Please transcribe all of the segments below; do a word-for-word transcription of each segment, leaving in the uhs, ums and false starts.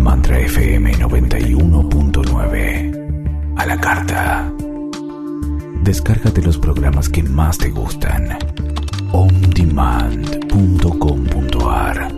Mantra F M noventa y uno punto nueve. A la carta. Descárgate los programas que más te gustan. on demand punto com punto a r.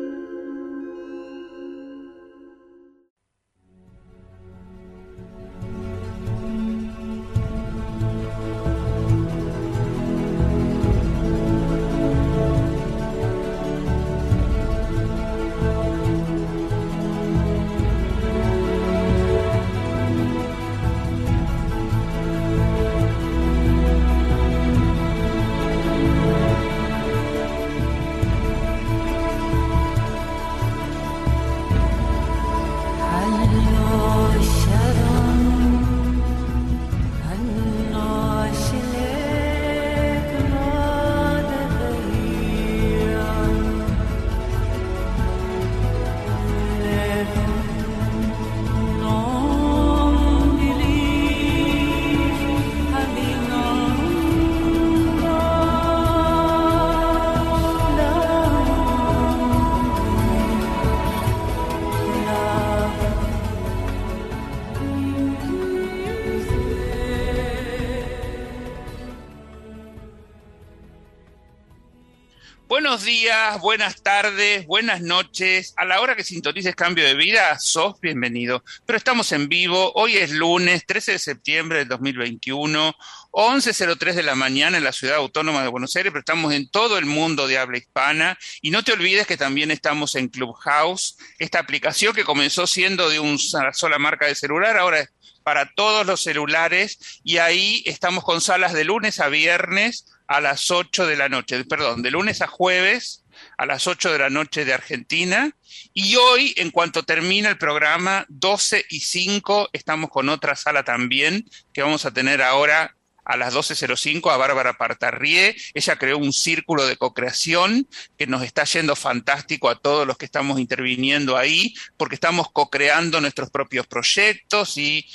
Buenos días, buenas tardes, buenas noches. A la hora que sintonices Cambio de Vida, sos bienvenido. Pero estamos en vivo. Hoy es lunes, trece de septiembre del dos mil veintiuno, once cero tres de la mañana en la Ciudad Autónoma de Buenos Aires, pero estamos en todo el mundo de habla hispana. Y no te olvides que también estamos en Clubhouse, esta aplicación que comenzó siendo de una sola marca de celular, ahora es para todos los celulares. Y ahí estamos con salas de lunes a viernes a las ocho de la noche, perdón, de lunes a jueves a las ocho de la noche de Argentina. Y hoy, en cuanto termina el programa, doce y cinco, estamos con otra sala también, que vamos a tener ahora a las doce cero cinco a Bárbara Partarrié. Ella creó un círculo de cocreación que nos está yendo fantástico a todos los que estamos interviniendo ahí, porque estamos cocreando nuestros propios proyectos y...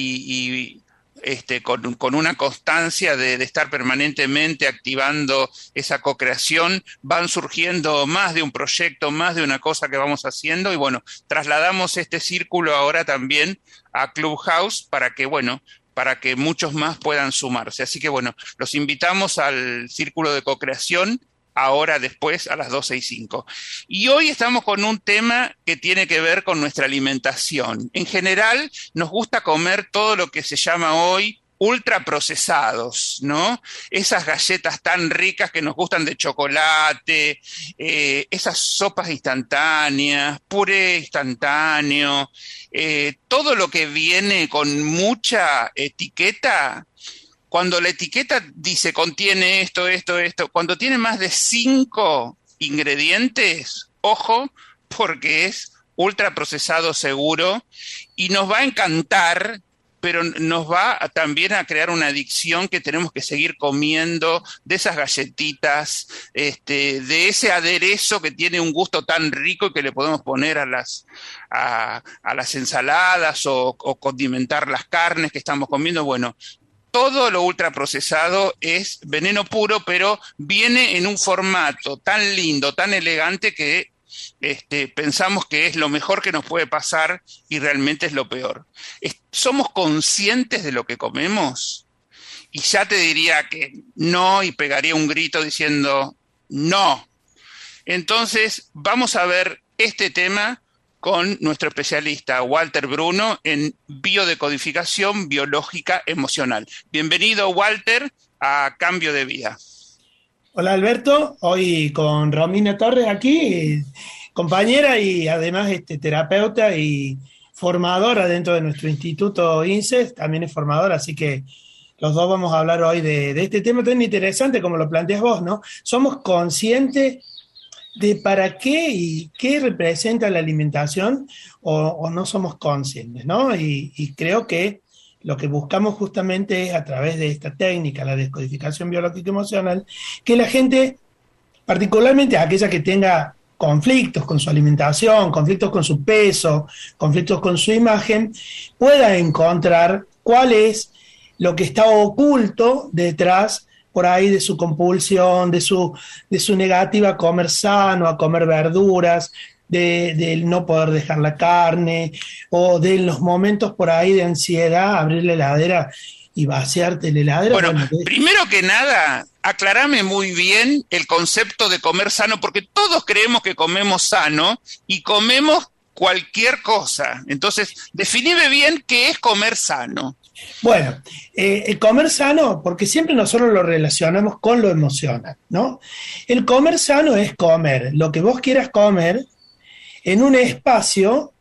y, y Este, con, con una constancia de, de estar permanentemente activando esa cocreación, van surgiendo más de un proyecto, más de una cosa que vamos haciendo, y bueno, trasladamos este círculo ahora también a Clubhouse para que, bueno, para que muchos más puedan sumarse. Así que bueno, los invitamos al círculo de cocreación ahora después a las doce y cinco. Y hoy estamos con un tema que tiene que ver con nuestra alimentación. En general nos gusta comer todo lo que se llama hoy ultraprocesados, ¿no? Esas galletas tan ricas que nos gustan de chocolate, eh, esas sopas instantáneas, puré instantáneo, eh, todo lo que viene con mucha etiqueta. Cuando la etiqueta dice contiene esto, esto, esto, cuando tiene más de cinco ingredientes, ojo, porque es ultraprocesado seguro y nos va a encantar, pero nos va a, también a crear una adicción que tenemos que seguir comiendo de esas galletitas, este, de ese aderezo que tiene un gusto tan rico y que le podemos poner a las, a, a las ensaladas o, o condimentar las carnes que estamos comiendo. Bueno, todo lo ultraprocesado es veneno puro, pero viene en un formato tan lindo, tan elegante que este, pensamos que es lo mejor que nos puede pasar y realmente es lo peor. Es, ¿somos conscientes de lo que comemos? Y ya te diría que no, y pegaría un grito diciendo no. Entonces vamos a ver este tema con nuestro especialista Walter Bruno en biodecodificación biológica emocional. Bienvenido, Walter, a Cambio de Vida. Hola, Alberto. Hoy con Romina Torres aquí, compañera y además este, terapeuta y formadora dentro de nuestro instituto I N S E E, también es formadora, así que los dos vamos a hablar hoy de, de este tema tan interesante como lo planteas vos, ¿no? Somos conscientes de para qué y qué representa la alimentación o, o no somos conscientes, ¿no? Y, y creo que lo que buscamos justamente es a través de esta técnica, la descodificación biológica emocional, que la gente, particularmente aquella que tenga conflictos con su alimentación, conflictos con su peso, conflictos con su imagen, pueda encontrar cuál es lo que está oculto detrás por ahí de su compulsión, de su, de su negativa a comer sano, a comer verduras, de, del no poder dejar la carne, o de los momentos por ahí de ansiedad, abrir la heladera y vaciarte la heladera. Bueno, bueno de... primero que nada, aclarame muy bien el concepto de comer sano, porque todos creemos que comemos sano y comemos cualquier cosa. Entonces, definime bien qué es comer sano. Bueno, eh, el comer sano, porque siempre nosotros lo relacionamos con lo emocional, ¿no? El comer sano es comer lo que vos quieras comer en un espacio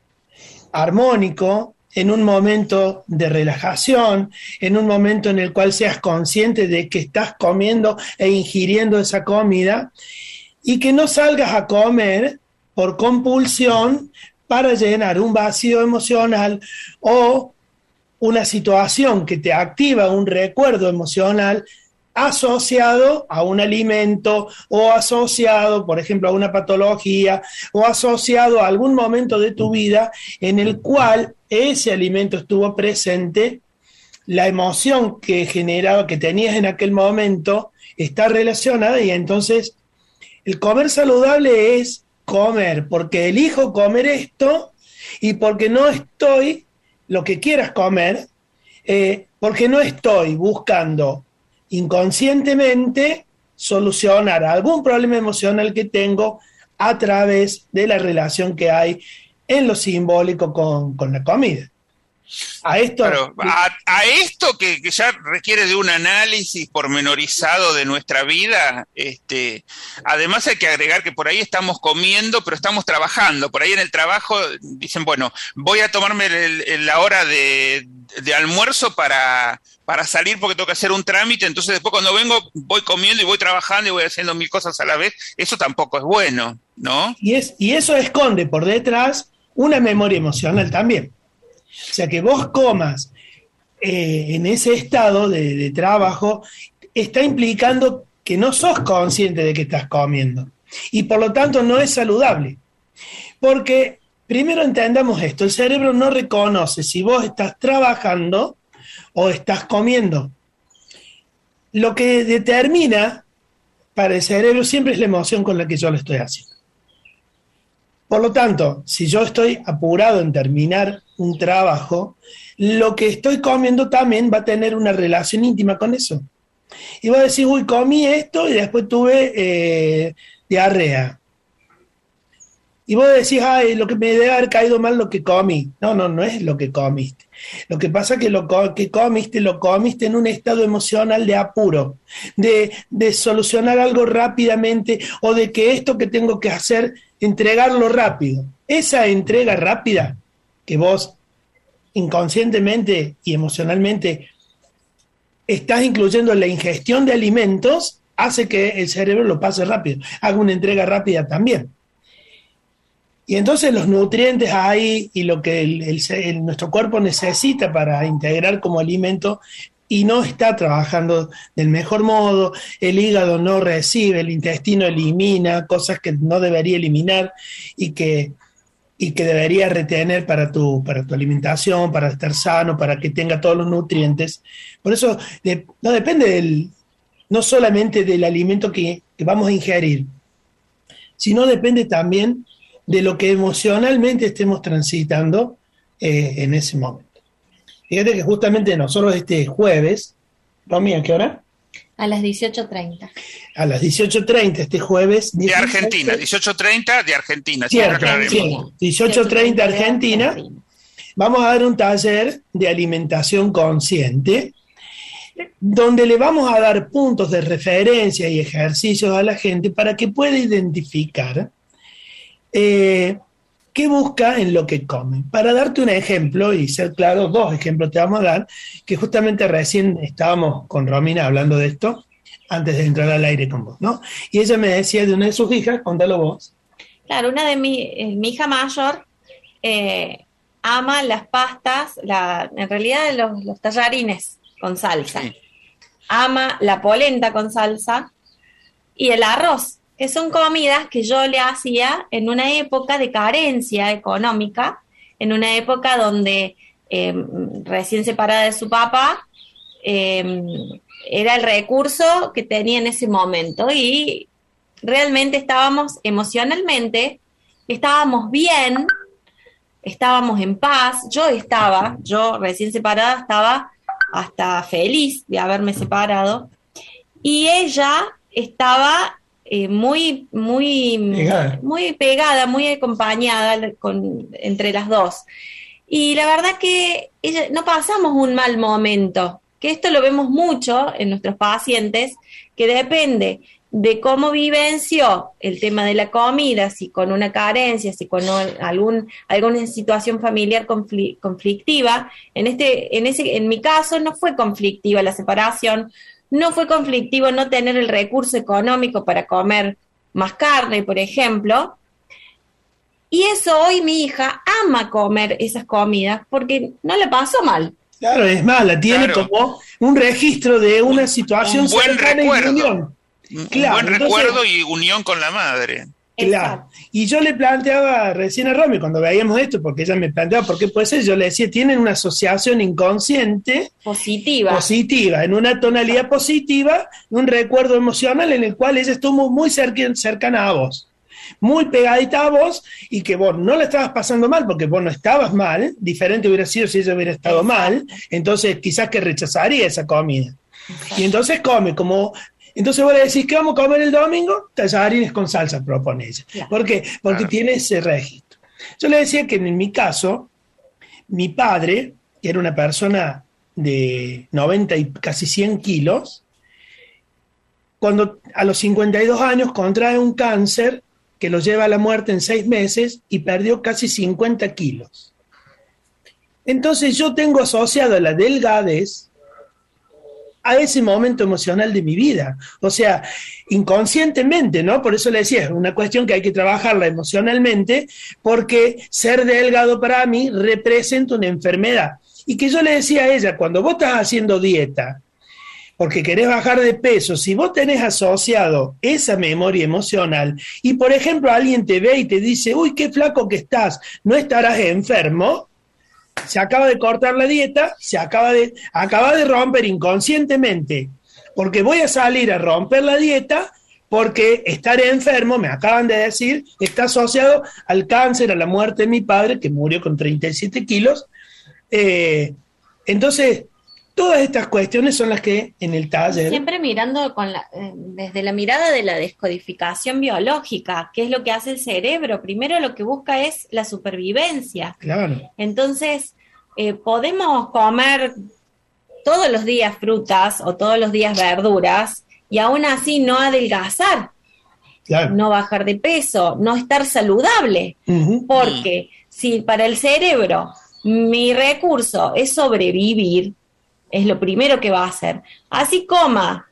armónico, en un momento de relajación, en un momento en el cual seas consciente de que estás comiendo e ingiriendo esa comida, y que no salgas a comer por compulsión para llenar un vacío emocional o una situación que te activa un recuerdo emocional asociado a un alimento o asociado, por ejemplo, a una patología o asociado a algún momento de tu vida en el cual ese alimento estuvo presente, la emoción que generaba, que tenías en aquel momento, está relacionada, y entonces el comer saludable es comer porque elijo comer esto y porque no estoy, lo que quieras comer, eh, porque no estoy buscando inconscientemente solucionar algún problema emocional que tengo a través de la relación que hay en lo simbólico con, con la comida. A esto, claro, a, a esto que, que ya requiere de un análisis pormenorizado de nuestra vida, este, además hay que agregar que por ahí estamos comiendo, pero estamos trabajando. Por ahí en el trabajo dicen, bueno, voy a tomarme el, el, la hora de, de almuerzo para, para salir porque tengo que hacer un trámite, entonces después cuando vengo voy comiendo y voy trabajando y voy haciendo mil cosas a la vez. Eso tampoco es bueno, ¿no? Y, es, y eso esconde por detrás una memoria emocional también. O sea, que vos comas eh, en ese estado de, de trabajo está implicando que no sos consciente de que estás comiendo. Y por lo tanto no es saludable. Porque, primero entendamos esto, el cerebro no reconoce si vos estás trabajando o estás comiendo. Lo que determina para el cerebro siempre es la emoción con la que yo lo estoy haciendo. Por lo tanto, si yo estoy apurado en terminar un trabajo, lo que estoy comiendo también va a tener una relación íntima con eso. Y voy a decir, uy, comí esto y después tuve eh, diarrea. Y vos decís, ay, lo que me debe haber caído mal lo que comí. No, no, no es lo que comiste. Lo que pasa es que lo que comiste, lo comiste en un estado emocional de apuro, de, de solucionar algo rápidamente, o de que esto que tengo que hacer, entregarlo rápido. Esa entrega rápida que vos inconscientemente y emocionalmente estás incluyendo en la ingestión de alimentos, hace que el cerebro lo pase rápido, haga una entrega rápida también. Y entonces los nutrientes ahí y lo que el, el, el, nuestro cuerpo necesita para integrar como alimento y no está trabajando del mejor modo, el hígado no recibe, el intestino elimina cosas que no debería eliminar y que, y que debería retener para tu, para tu alimentación, para estar sano, para que tenga todos los nutrientes. Por eso de, no depende del, no solamente del alimento que, que vamos a ingerir, sino depende también de lo que emocionalmente estemos transitando eh, en ese momento. Fíjate que justamente nosotros este jueves, Romy, ¿a qué hora? A las dieciocho treinta. A las dieciocho treinta este jueves. De Argentina, dieciocho treinta de Argentina. Sí, Argentina. dieciocho treinta Argentina. Vamos a dar un taller de alimentación consciente, donde le vamos a dar puntos de referencia y ejercicios a la gente para que pueda identificar Eh, ¿qué busca en lo que come? Para darte un ejemplo y ser claro, dos ejemplos te vamos a dar, que justamente recién estábamos con Romina hablando de esto, antes de entrar al aire con vos, ¿no? Y ella me decía de una de sus hijas, contalo vos. Claro, una de mi, eh, mi hija mayor eh, ama las pastas, la, en realidad los, los tallarines con salsa. Sí. Ama la polenta con salsa y el arroz, que son comidas que yo le hacía en una época de carencia económica, en una época donde eh, recién separada de su papá, eh, era el recurso que tenía en ese momento y realmente estábamos emocionalmente estábamos bien, estábamos en paz, yo estaba, yo recién separada estaba hasta feliz de haberme separado, y ella estaba eh, muy, muy pegada. muy pegada, muy acompañada con, entre las dos. Y la verdad que ella, no pasamos un mal momento, que esto lo vemos mucho en nuestros pacientes, que depende de cómo vivenció el tema de la comida, si con una carencia, si con algún, alguna situación familiar confl- conflictiva. En este, en ese, en mi caso no fue conflictiva la separación, no fue conflictivo no tener el recurso económico para comer más carne, por ejemplo. Y eso hoy mi hija ama comer esas comidas porque no le pasó mal. Claro, es más, la tiene Claro. como un registro de una situación un buen cercana y recuerdo. unión. Un Claro, buen entonces- recuerdo y unión con la madre. Claro. Y yo le planteaba recién a Romy, cuando veíamos esto, porque ella me planteaba por qué puede ser, yo le decía, tienen una asociación inconsciente Positiva. positiva, en una tonalidad positiva, un recuerdo emocional en el cual ella estuvo muy cerca, cercana a vos, muy pegadita a vos, y que vos no la estabas pasando mal, porque vos no estabas mal, diferente hubiera sido si ella hubiera estado Exacto. mal, entonces quizás que rechazaría esa comida. Y entonces come, como... Entonces vos le decís, ¿qué vamos a comer el domingo? Tallarines con salsa, propone ella. Claro. ¿Por qué? Porque Claro. tiene ese registro. Yo le decía que en mi caso, mi padre, que era una persona de noventa y casi cien kilos, cuando a los cincuenta y dos años contrae un cáncer que lo lleva a la muerte en seis meses y perdió casi cincuenta kilos. Entonces yo tengo asociado la delgadez a ese momento emocional de mi vida. O sea, inconscientemente, ¿no? Por eso le decía, es una cuestión que hay que trabajarla emocionalmente, porque ser delgado para mí representa una enfermedad. Y que yo le decía a ella, cuando vos estás haciendo dieta, porque querés bajar de peso, si vos tenés asociado esa memoria emocional, y por ejemplo alguien te ve y te dice, uy, qué flaco que estás, ¿no estarás enfermo? Se acaba de cortar la dieta, se acaba de, acaba de romper inconscientemente, porque voy a salir a romper la dieta, porque estar enfermo, me acaban de decir, está asociado al cáncer, a la muerte de mi padre, que murió con treinta y siete kilos. Eh, entonces, todas estas cuestiones son las que en el taller... Siempre mirando con la, eh, desde la mirada de la descodificación biológica, qué es lo que hace el cerebro. Primero lo que busca es la supervivencia. Claro. Entonces, eh, podemos comer todos los días frutas o todos los días verduras y aún así no adelgazar, Claro. no bajar de peso, no estar saludable. Uh-huh. Porque si para el cerebro mi recurso es sobrevivir, es lo primero que va a hacer. Así coma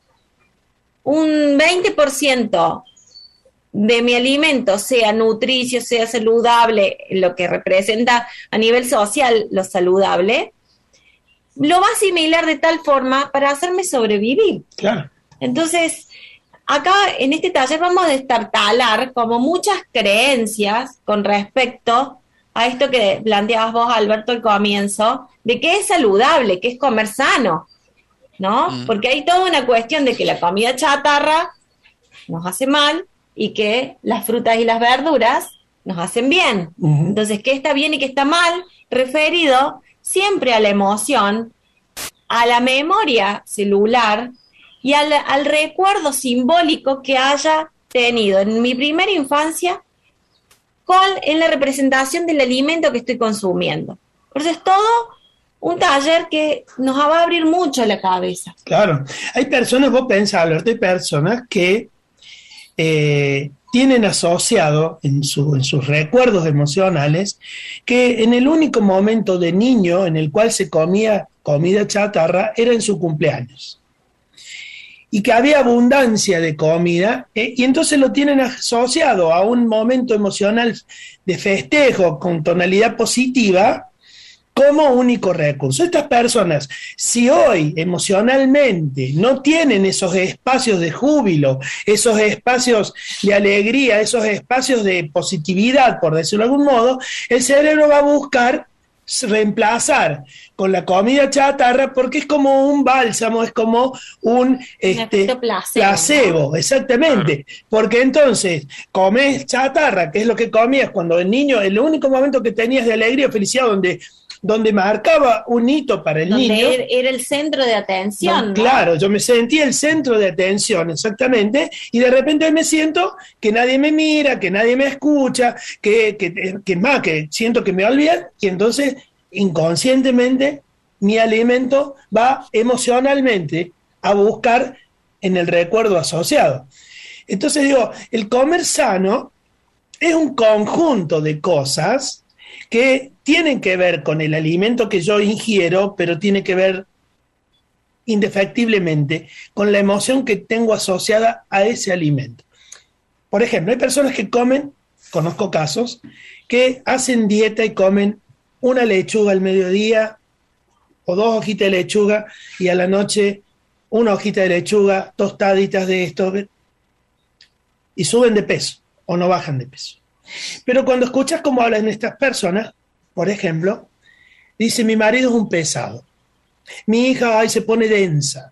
un veinte por ciento de mi alimento, sea nutricio, sea saludable, lo que representa a nivel social lo saludable, lo va a asimilar de tal forma para hacerme sobrevivir. Claro. Entonces, acá en este taller vamos a destartalar como muchas creencias con respecto a esto que planteabas vos, Alberto, al comienzo, de que es saludable, que es comer sano, ¿no? Mm. Porque hay toda una cuestión de que la comida chatarra nos hace mal y que las frutas y las verduras nos hacen bien. Uh-huh. Entonces, ¿qué está bien y qué está mal? Referido siempre a la emoción, a la memoria celular y al, al recuerdo simbólico que haya tenido en mi primera infancia con en la representación del alimento que estoy consumiendo. Por eso es todo un taller que nos va a abrir mucho la cabeza. Claro. Hay personas, vos pensás, Alberto, hay personas que eh, tienen asociado en, su, en sus recuerdos emocionales que en el único momento de niño en el cual se comía comida chatarra era en su cumpleaños. Y que había abundancia de comida, eh, y entonces lo tienen asociado a un momento emocional de festejo con tonalidad positiva como único recurso. Estas personas, si hoy emocionalmente no tienen esos espacios de júbilo, esos espacios de alegría, esos espacios de positividad, por decirlo de algún modo, el cerebro va a buscar reemplazar con la comida chatarra porque es como un bálsamo, es como un este, placebo, placebo ¿no? Exactamente, porque entonces comes chatarra, que es lo que comías cuando el niño, el único momento que tenías de alegría o felicidad, donde, donde marcaba un hito para el donde niño. Era el centro de atención. No, ¿no? Claro, yo me sentía el centro de atención, exactamente, y de repente me siento que nadie me mira, que nadie me escucha, que, que, que más, que siento que me olvidan, y entonces inconscientemente mi alimento va emocionalmente a buscar en el recuerdo asociado. Entonces digo, el comer sano es un conjunto de cosas que tienen que ver con el alimento que yo ingiero, pero tiene que ver indefectiblemente con la emoción que tengo asociada a ese alimento. Por ejemplo, hay personas que comen, conozco casos, que hacen dieta y comen una lechuga al mediodía o dos hojitas de lechuga y a la noche una hojita de lechuga, tostaditas de esto, y suben de peso o no bajan de peso. Pero cuando escuchas cómo hablan estas personas, por ejemplo, dice: mi marido es un pesado, mi hija ay, se pone densa.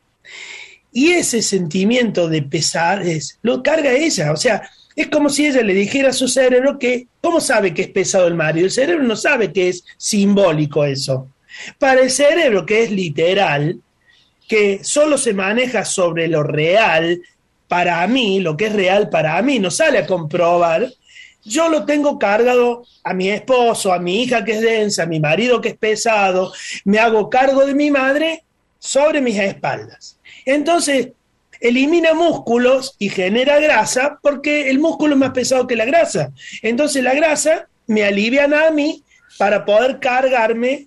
Y ese sentimiento de pesadez lo carga ella, o sea, es como si ella le dijera a su cerebro que, ¿cómo sabe que es pesado el marido? El cerebro no sabe que es simbólico eso. Para el cerebro, que es literal, que solo se maneja sobre lo real, para mí, lo que es real para mí, no sale a comprobar, yo lo tengo cargado a mi esposo, a mi hija que es densa, a mi marido que es pesado, me hago cargo de mi madre sobre mis espaldas. Entonces, elimina músculos y genera grasa porque el músculo es más pesado que la grasa. Entonces la grasa me aliviana a mí para poder cargarme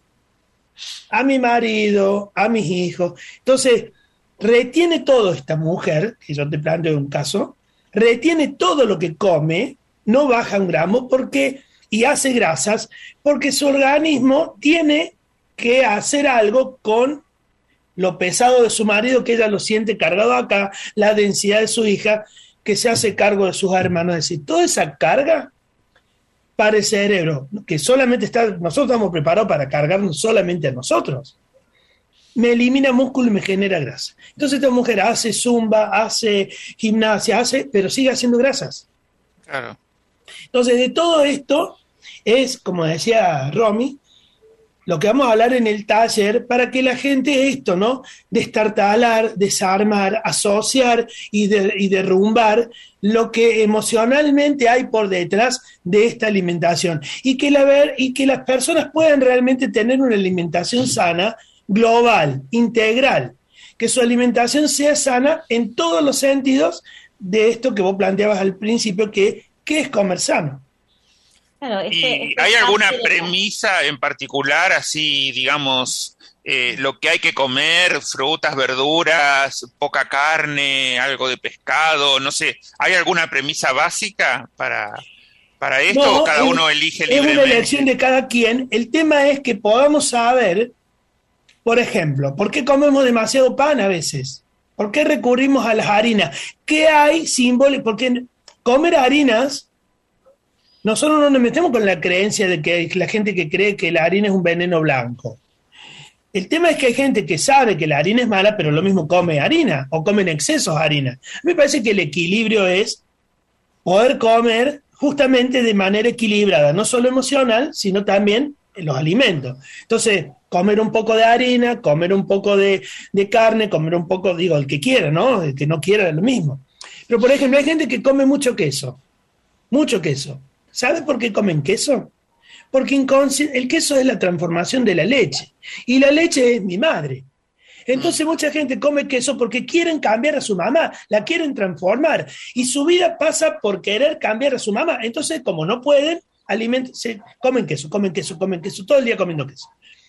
a mi marido, a mis hijos. Entonces retiene todo esta mujer, que yo te planteo un caso, retiene todo lo que come, no baja un gramo porque, y hace grasas porque su organismo tiene que hacer algo con lo pesado de su marido, que ella lo siente cargado acá, la densidad de su hija, que se hace cargo de sus hermanos. Es decir, toda esa carga para el cerebro, que solamente está, nosotros estamos preparados para cargarnos solamente a nosotros, me elimina músculo y me genera grasa. Entonces esta mujer hace zumba, hace gimnasia, hace, pero sigue haciendo grasas. Claro. Entonces de todo esto es, como decía Romy, lo que vamos a hablar en el taller para que la gente esto, ¿no? Destartalar, desarmar, asociar y, de, y derrumbar lo que emocionalmente hay por detrás de esta alimentación. Y que, la ver, y que las personas puedan realmente tener una alimentación sana, global, integral. Que su alimentación sea sana en todos los sentidos de esto que vos planteabas al principio, que, que es comer sano. Claro, este, ¿Y este hay alguna fácil, premisa en particular, así, digamos, eh, lo que hay que comer, frutas, verduras, poca carne, algo de pescado, no sé, ¿hay alguna premisa básica para, para esto no, o cada es, uno elige libremente? Es una elección de cada quien. El tema es que podamos saber, por ejemplo, ¿por qué comemos demasiado pan a veces? ¿Por qué recurrimos a las harinas? ¿Qué hay símbolos? Porque comer harinas... Nosotros no nos metemos con la creencia de que hay la gente que cree que la harina es un veneno blanco. El tema es que hay gente que sabe que la harina es mala, pero lo mismo come harina o come en excesos harina. A mí me parece que el equilibrio es poder comer justamente de manera equilibrada, no solo emocional, sino también en los alimentos. Entonces, comer un poco de harina, comer un poco de, de carne, comer un poco, digo, el que quiera, ¿no? El que no quiera, lo mismo. Pero, por ejemplo, hay gente que come mucho queso, mucho queso. ¿Sabes por qué comen queso? Porque inconsci- el queso es la transformación de la leche. Y la leche es mi madre. Entonces mucha gente come queso porque quieren cambiar a su mamá, la quieren transformar. Y su vida pasa por querer cambiar a su mamá. Entonces, como no pueden, aliment- se comen queso, comen queso, comen queso, todo el día comiendo queso.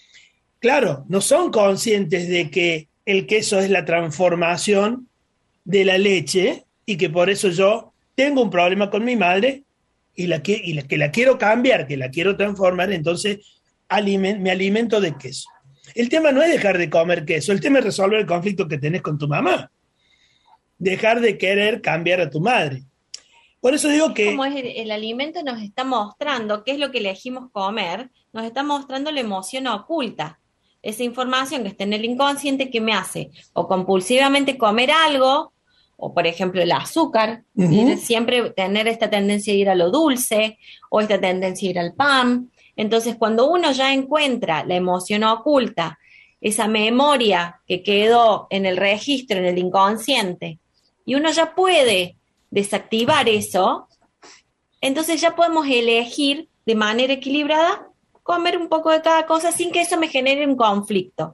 Claro, no son conscientes de que el queso es la transformación de la leche y que por eso yo tengo un problema con mi madre y, la que, y la, que la quiero cambiar, que la quiero transformar, entonces aliment, me alimento de queso. El tema no es dejar de comer queso, el tema es resolver el conflicto que tenés con tu mamá. Dejar de querer cambiar a tu madre. Por eso digo que... Como es el, el alimento nos está mostrando qué es lo que elegimos comer, nos está mostrando la emoción oculta. Esa información que está en el inconsciente que me hace o compulsivamente comer algo, o por ejemplo el azúcar, uh-huh. ir, siempre tener esta tendencia a ir a lo dulce, o esta tendencia a ir al pan. Entonces cuando uno ya encuentra la emoción oculta, esa memoria que quedó en el registro, en el inconsciente, y uno ya puede desactivar eso, entonces ya podemos elegir de manera equilibrada comer un poco de cada cosa sin que eso me genere un conflicto.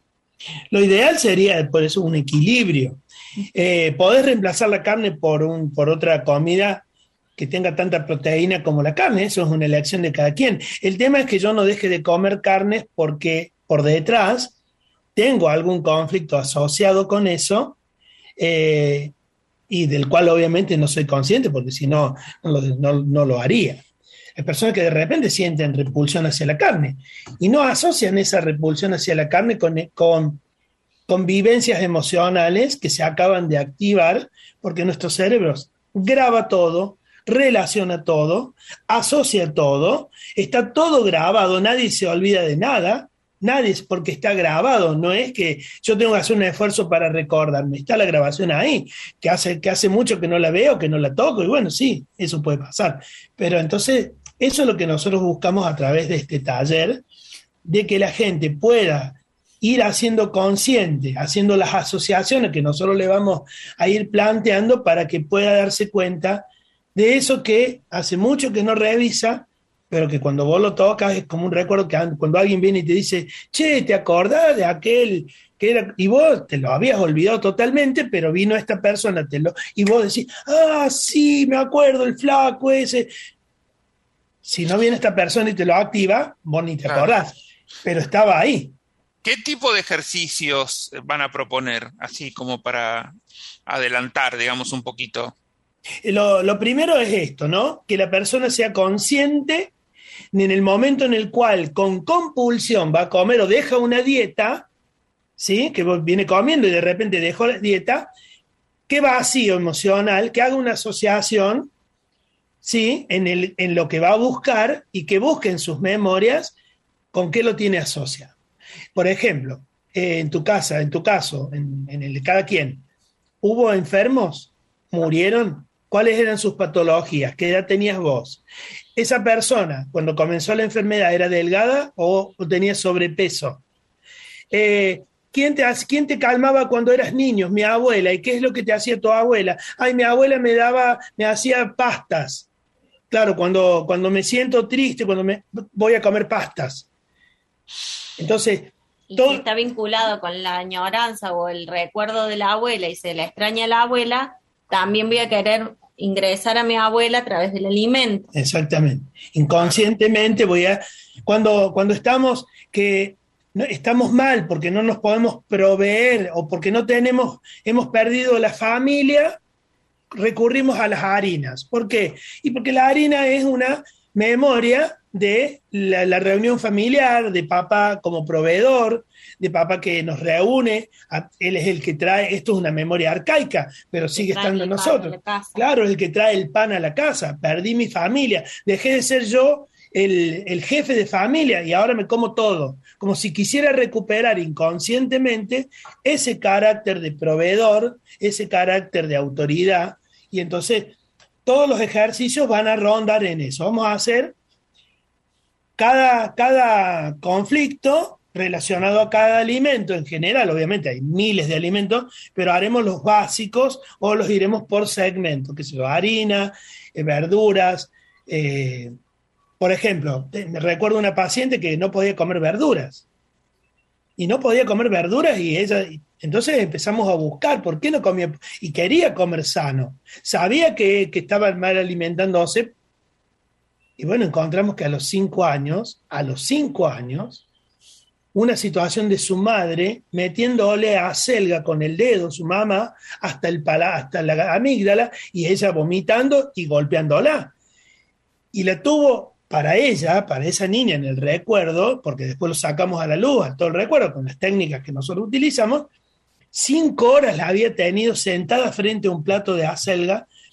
Lo ideal sería, por eso, un equilibrio. Eh, podés reemplazar la carne por, un, por otra comida que tenga tanta proteína como la carne, eso es una elección de cada quien. El tema es que yo no deje de comer carnes porque por detrás tengo algún conflicto asociado con eso, eh, y del cual obviamente no soy consciente, porque si no, no lo, no, no lo haría. Hay personas que de repente sienten repulsión hacia la carne y no asocian esa repulsión hacia la carne con, con, con vivencias emocionales que se acaban de activar, porque nuestro cerebro graba todo, relaciona todo, asocia todo, está todo grabado, nadie se olvida de nada. Nadie es porque está grabado, no es que yo tengo que hacer un esfuerzo para recordarme, está la grabación ahí, que hace, que hace mucho que no la veo, que no la toco, y bueno, sí, eso puede pasar. Pero entonces, eso es lo que nosotros buscamos a través de este taller, de que la gente pueda ir haciendo consciente, haciendo las asociaciones que nosotros le vamos a ir planteando para que pueda darse cuenta de eso que hace mucho que no revisa, pero que cuando vos lo tocas es como un recuerdo que cuando alguien viene y te dice, che, ¿te acordás de aquel que era? Y vos te lo habías olvidado totalmente, pero vino esta persona, te lo, y vos decís, ah, sí, me acuerdo, el flaco ese. Si no viene esta persona y te lo activa, vos ni te claro. acordás, pero estaba ahí. ¿Qué tipo de ejercicios van a proponer, así como para adelantar, digamos, un poquito? Lo, lo primero es esto, ¿no? Que la persona sea consciente en el momento en el cual con compulsión va a comer o deja una dieta, ¿sí? Que viene comiendo y de repente dejó la dieta, qué vacío emocional, que haga una asociación, ¿sí? En, el, en lo que va a buscar y que busque en sus memorias con qué lo tiene asociado. Por ejemplo, eh, en tu casa, en tu caso, en, en el de cada quien, ¿hubo enfermos? ¿Murieron? ¿Cuáles eran sus patologías? ¿Qué edad tenías vos? ¿Esa persona, cuando comenzó la enfermedad, era delgada o tenía sobrepeso? Eh, ¿quién, te, ¿Quién te calmaba cuando eras niño? Mi abuela. ¿Y qué es lo que te hacía tu abuela? Ay, mi abuela me daba, me hacía pastas. Claro, cuando, cuando me siento triste, cuando me voy a comer pastas. Entonces... Y todo... si está vinculado con la añoranza o el recuerdo de la abuela y se le extraña a la abuela, también voy a querer ingresar a mi abuela a través del alimento. Exactamente. Inconscientemente voy a... Cuando, cuando estamos que no, estamos mal porque no nos podemos proveer o porque no tenemos, hemos perdido la familia, recurrimos a las harinas. ¿Por qué? Y porque la harina es una memoria de la, la reunión familiar, de papá como proveedor, de papá que nos reúne, a, él es el que trae, esto es una memoria arcaica, pero sigue estando en nosotros. Claro, es el que trae el pan a la casa, perdí mi familia, dejé de ser yo el, el jefe de familia y ahora me como todo, como si quisiera recuperar inconscientemente ese carácter de proveedor, ese carácter de autoridad, y entonces todos los ejercicios van a rondar en eso. Vamos a hacer cada, cada conflicto relacionado a cada alimento en general, obviamente hay miles de alimentos, pero haremos los básicos o los iremos por segmento, que sea harina, eh, verduras. Eh, por ejemplo, me recuerdo una paciente que no podía comer verduras. Y no podía comer verduras y ella... Entonces empezamos a buscar por qué no comía, y quería comer sano. Sabía que, que estaba mal alimentándose, y bueno, encontramos que a los cinco años, a los cinco años, una situación de su madre metiéndole acelga con el dedo, su mamá, hasta, el pala, hasta la amígdala, y ella vomitando y golpeándola. Y la tuvo para ella, para esa niña en el recuerdo, porque después lo sacamos a la luz, a todo el recuerdo, con las técnicas que nosotros utilizamos, cinco horas la había tenido sentada frente a un plato de acelga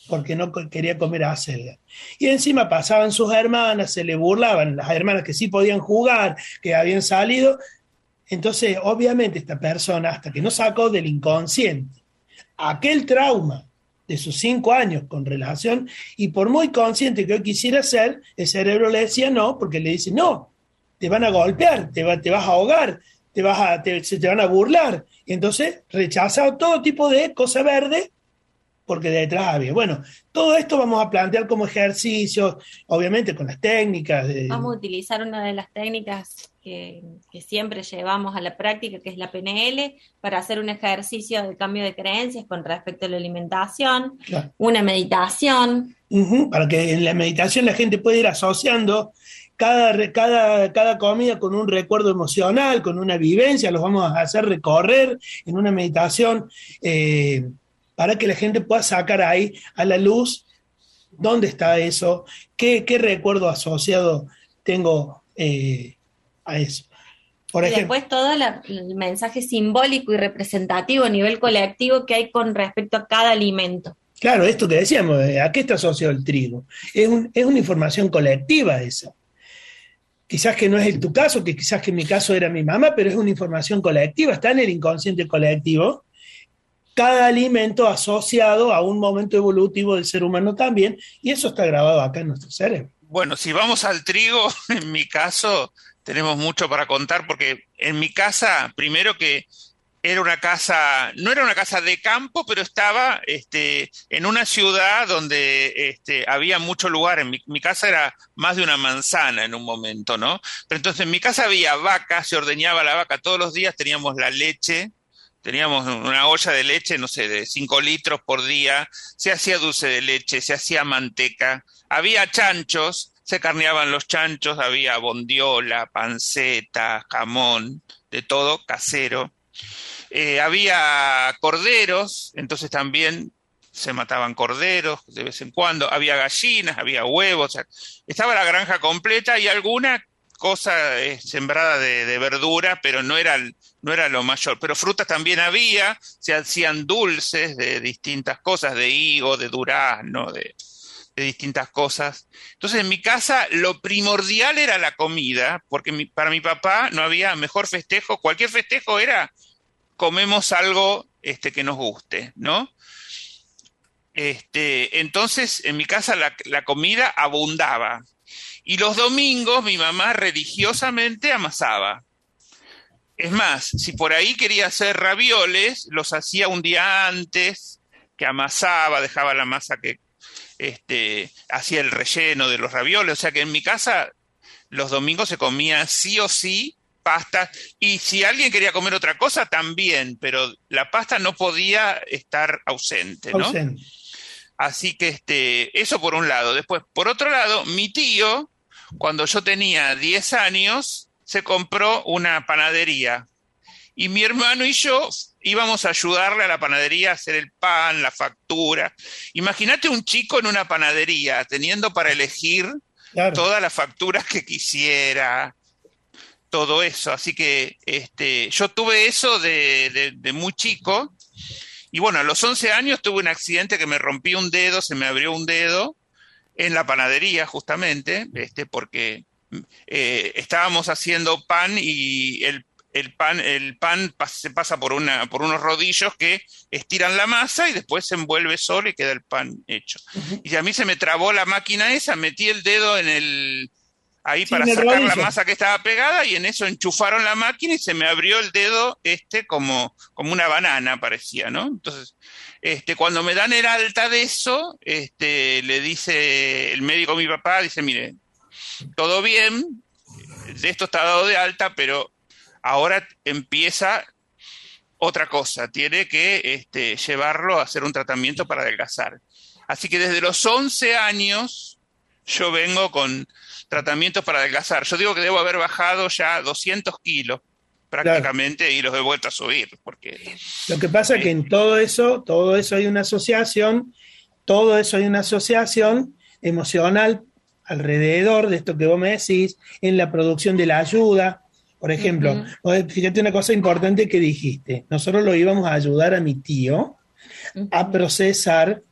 porque no quería comer acelga. Y encima pasaban sus hermanas, se le burlaban, las hermanas que sí podían jugar, que habían salido. Entonces, obviamente, esta persona, hasta que no sacó del inconsciente aquel trauma de sus cinco años con relación, y por muy consciente que hoy quisiera ser, el cerebro le decía no, porque le dice, no, te van a golpear, te, va, te vas a ahogar, te vas a, te, se te van a burlar. Y entonces rechaza todo tipo de cosa verde, porque detrás había. Bueno, todo esto vamos a plantear como ejercicios, obviamente con las técnicas. De... Vamos a utilizar una de las técnicas que, que siempre llevamos a la práctica, que es la P N L, para hacer un ejercicio de cambio de creencias con respecto a la alimentación, claro. Una meditación. Uh-huh, para que en la meditación la gente pueda ir asociando cada, cada, cada comida con un recuerdo emocional, con una vivencia, los vamos a hacer recorrer en una meditación, eh, para que la gente pueda sacar ahí a la luz dónde está eso, qué, qué recuerdo asociado tengo eh, a eso. Por y ejemplo, después todo la, el mensaje simbólico y representativo a nivel colectivo que hay con respecto a cada alimento. Claro, esto que decíamos, ¿a qué está asociado el trigo? Es, un, es una información colectiva esa. Quizás que no es en tu caso, que quizás que en mi caso era mi mamá, pero es una información colectiva, está en el inconsciente colectivo. Cada alimento asociado a un momento evolutivo del ser humano también, y eso está grabado acá en nuestro cerebro. Bueno, si vamos al trigo, en mi caso tenemos mucho para contar, porque en mi casa, primero que era una casa, no era una casa de campo, pero estaba este, en una ciudad donde este, había mucho lugar. En mi, mi casa era más de una manzana en un momento, ¿no? Pero entonces en mi casa había vacas, se ordeñaba la vaca todos los días, teníamos la leche. Teníamos una olla de leche, no sé, de cinco litros por día, se hacía dulce de leche, se hacía manteca, había chanchos, se carneaban los chanchos, había bondiola, panceta, jamón, de todo, casero. Eh, había corderos, entonces también se mataban corderos de vez en cuando, había gallinas, había huevos, o sea, estaba la granja completa y alguna cosa eh, sembrada de, de verdura, pero no era, no era lo mayor. Pero frutas también había, se hacían dulces de distintas cosas, de higo, de durazno, de, de distintas cosas. Entonces en mi casa lo primordial era la comida, porque mi, para mi papá no había mejor festejo, cualquier festejo era comemos algo este, que nos guste, ¿no? Este, entonces en mi casa la, la comida abundaba. Y los domingos mi mamá religiosamente amasaba. Es más, si por ahí quería hacer ravioles, los hacía un día antes, que amasaba, dejaba la masa que este, hacía el relleno de los ravioles. O sea que en mi casa los domingos se comía sí o sí pasta. Y si alguien quería comer otra cosa, también, pero la pasta no podía estar ausente, ¿no? Ausente. Así que este, eso por un lado. Después, por otro lado, mi tío, cuando yo tenía diez años, se compró una panadería. Y mi hermano y yo íbamos a ayudarle a la panadería a hacer el pan, la factura. Imagínate un chico en una panadería, teniendo para elegir claro. todas las facturas que quisiera, todo eso. Así que este, yo tuve eso de, de, de muy chico. Y bueno, a los once años tuve un accidente que me rompí un dedo, se me abrió un dedo en la panadería justamente, este, porque eh, estábamos haciendo pan y el, el pan, el pan pas, se pasa por, una, por unos rodillos que estiran la masa y después se envuelve solo y queda el pan hecho. Uh-huh. Y a mí se me trabó la máquina esa, metí el dedo en el... ahí sí, para sacar rodillo. La masa que estaba pegada y en eso enchufaron la máquina y se me abrió el dedo este como, como una banana parecía, ¿no? Entonces, este, cuando me dan el alta de eso, este, le dice el médico a mi papá, dice, mire, todo bien, de esto está dado de alta, pero ahora empieza otra cosa, tiene que este, llevarlo a hacer un tratamiento para adelgazar. Así que desde los once años yo vengo con tratamientos para adelgazar. Yo digo que debo haber bajado ya doscientos kilos prácticamente, claro. Y los he vuelto a subir. Porque, lo que pasa es eh, que en todo eso, todo eso hay una asociación, todo eso hay una asociación emocional alrededor de esto que vos me decís, en la producción de la ayuda. Por ejemplo, uh-huh. fíjate una cosa importante que dijiste. Nosotros lo íbamos a ayudar a mi tío uh-huh. a procesar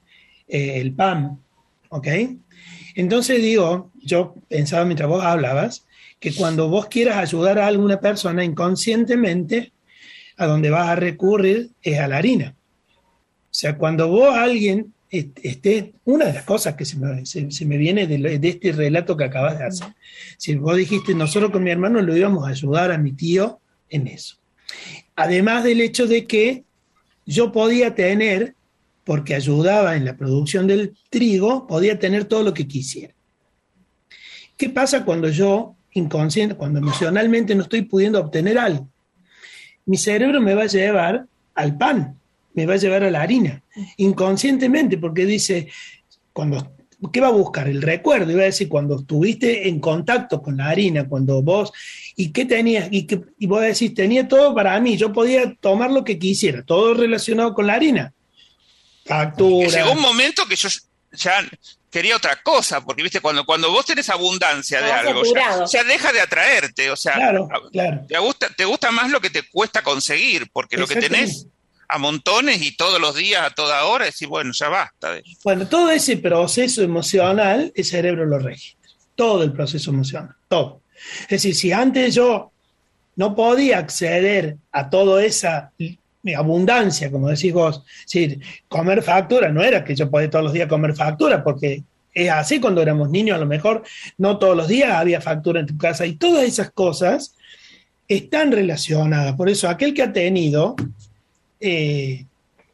eh, el pan, ¿ok? Entonces digo, yo pensaba mientras vos hablabas, que cuando vos quieras ayudar a alguna persona inconscientemente, a donde vas a recurrir es a la harina. O sea, cuando vos a alguien esté, una de las cosas que se me, se, se me viene de, de este relato que acabas de hacer, si vos dijiste, nosotros con mi hermano lo íbamos a ayudar a mi tío en eso. Además del hecho de que yo podía tener, porque ayudaba en la producción del trigo, podía tener todo lo que quisiera. ¿Qué pasa cuando yo, inconsciente, cuando emocionalmente no estoy pudiendo obtener algo? Mi cerebro me va a llevar al pan, me va a llevar a la harina, inconscientemente, porque dice, cuando, ¿qué va a buscar? El recuerdo, iba a decir, cuando estuviste en contacto con la harina, cuando vos, ¿y qué tenías? Y, que, y vos decís, tenía todo para mí, yo podía tomar lo que quisiera, todo relacionado con la harina. Factura. Llegó un momento que yo ya quería otra cosa, porque viste, cuando, cuando vos tenés abundancia de algo, ya, ya deja de atraerte, o sea, claro, claro. Te gusta, te gusta más lo que te cuesta conseguir, porque lo que tenés a montones y todos los días, a toda hora, decís, bueno, ya basta de eso. Bueno, todo ese proceso emocional, el cerebro lo registra, todo el proceso emocional, todo. Es decir, si antes yo no podía acceder a toda esa abundancia, como decís vos, es decir, comer factura, no era que yo podía todos los días comer factura, porque es así cuando éramos niños, a lo mejor no todos los días había factura en tu casa, y todas esas cosas están relacionadas. Por eso aquel que ha tenido eh,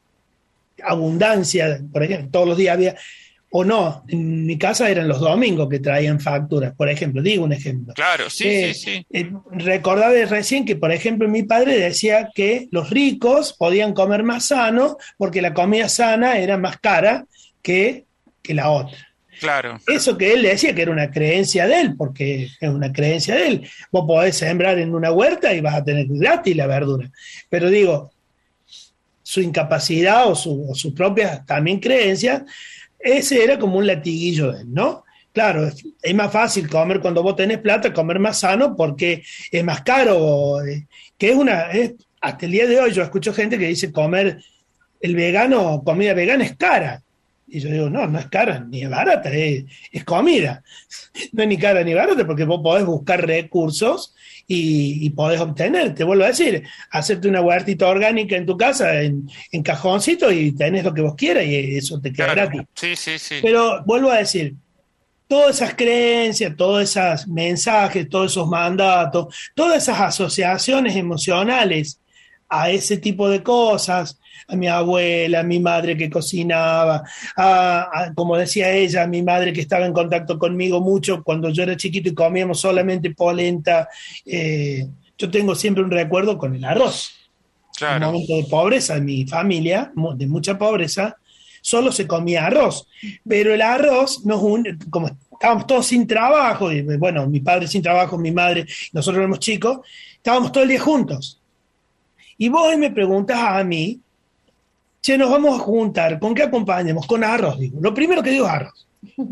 abundancia, por ejemplo, todos los días había, o no, en mi casa eran los domingos que traían facturas, por ejemplo, digo un ejemplo. Claro, sí, eh, sí, sí. Eh, recordaba recién que, por ejemplo, mi padre decía que los ricos podían comer más sano porque la comida sana era más cara que, que la otra. Claro. Eso que él decía que era una creencia de él, porque es una creencia de él. Vos podés sembrar en una huerta y vas a tener gratis la verdura. Pero digo, su incapacidad o su, o su propia también creencia, ese era como un latiguillo de él, ¿no? Claro, es, es más fácil comer cuando vos tenés plata, comer más sano porque es más caro, eh, que es una, es, hasta el día de hoy yo escucho gente que dice comer el vegano, comida vegana es cara. Y yo digo, no, no es cara ni es barata, es, es comida. No es ni cara ni barata porque vos podés buscar recursos y, y podés obtener. Te vuelvo a decir, hacerte una huertita orgánica en tu casa, en, en cajoncito, y tenés lo que vos quieras y eso te queda claro. gratis. Sí, sí, sí. Pero vuelvo a decir, todas esas creencias, todos esos mensajes, todos esos mandatos, todas esas asociaciones emocionales a ese tipo de cosas, a mi abuela, a mi madre que cocinaba, a, a, como decía ella, a mi madre que estaba en contacto conmigo mucho cuando yo era chiquito y comíamos solamente polenta. Eh, yo tengo siempre un recuerdo con el arroz. Claro. En un momento de pobreza en mi familia, de mucha pobreza, solo se comía arroz. Pero el arroz, nos un, como estábamos todos sin trabajo, y bueno, mi padre sin trabajo, mi madre, nosotros éramos chicos, estábamos todo el día juntos. Y vos me preguntas a mí, che, nos vamos a juntar, ¿con qué acompañamos? Con arroz, digo. Lo primero que digo es arroz.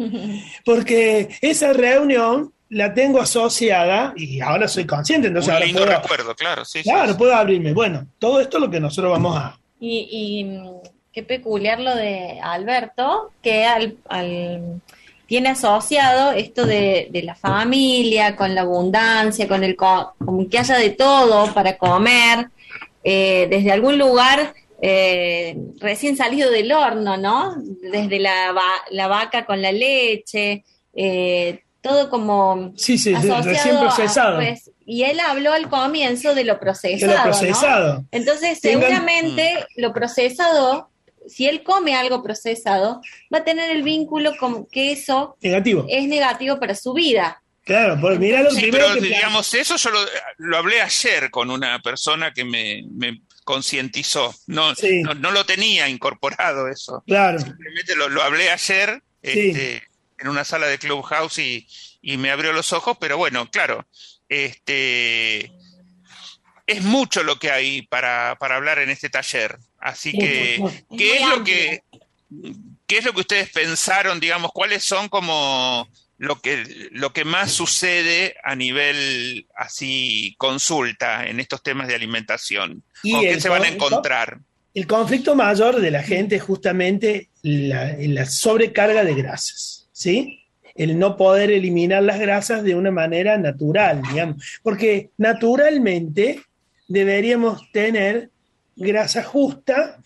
Porque esa reunión la tengo asociada, y ahora soy consciente, entonces un ahora lindo puedo, recuerdo, claro. Sí, claro, sí, puedo abrirme. Bueno, todo esto es lo que nosotros vamos a... Y, y qué peculiar lo de Alberto, que al, al tiene asociado esto de, de la familia, con la abundancia, con el como que haya de todo para comer, eh, desde algún lugar eh, recién salido del horno, ¿no? Desde la, va- la vaca con la leche, eh, todo como Sí, sí, asociado recién procesado. a, pues, y él habló al comienzo de lo procesado, De lo procesado. ¿no? Entonces, Tengan- seguramente lo procesado, si él come algo procesado, va a tener el vínculo con que eso Negativo. es negativo para su vida. Claro, pues mirá lo Sí, primero pero que... digamos, eso yo lo, lo hablé ayer con una persona que me, me concientizó. No, Sí. no, no lo tenía incorporado eso. Claro, Simplemente lo, lo hablé ayer Sí. este, en una sala de Clubhouse y, y me abrió los ojos, pero bueno, claro, este, es mucho lo que hay para, para hablar en este taller. Así Mucho, que, mucho. Es ¿qué muy es lo amplio. que, qué es lo que ustedes pensaron, digamos, cuáles son como lo que, lo que más sucede a nivel así consulta en estos temas de alimentación? Y ¿Con qué el se van a con- encontrar? El conflicto mayor de la gente es justamente la, la sobrecarga de grasas, ¿sí? El no poder eliminar las grasas de una manera natural, digamos, porque naturalmente deberíamos tener grasa justa